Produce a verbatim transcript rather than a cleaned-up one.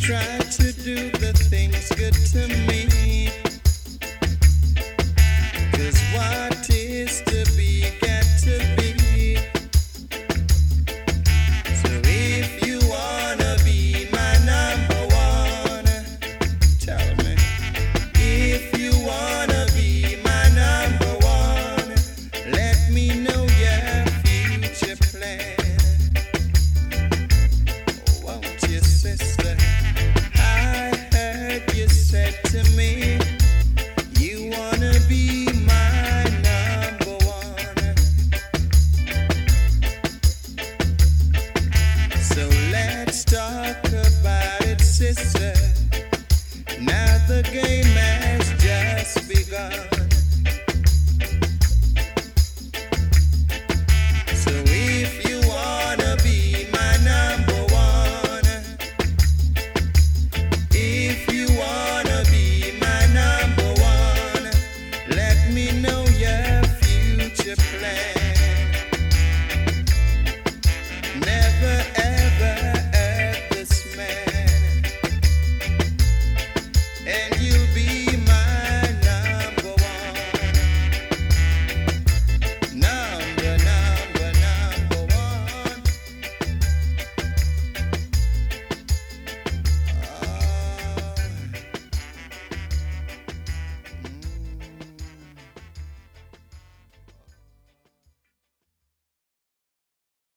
try to do the things good to me. 'Cause what is to be got to be. So if you wanna be my number one, tell me. If you wanna be my number one, let me know your future plan. Won't you, sister? I heard you said to me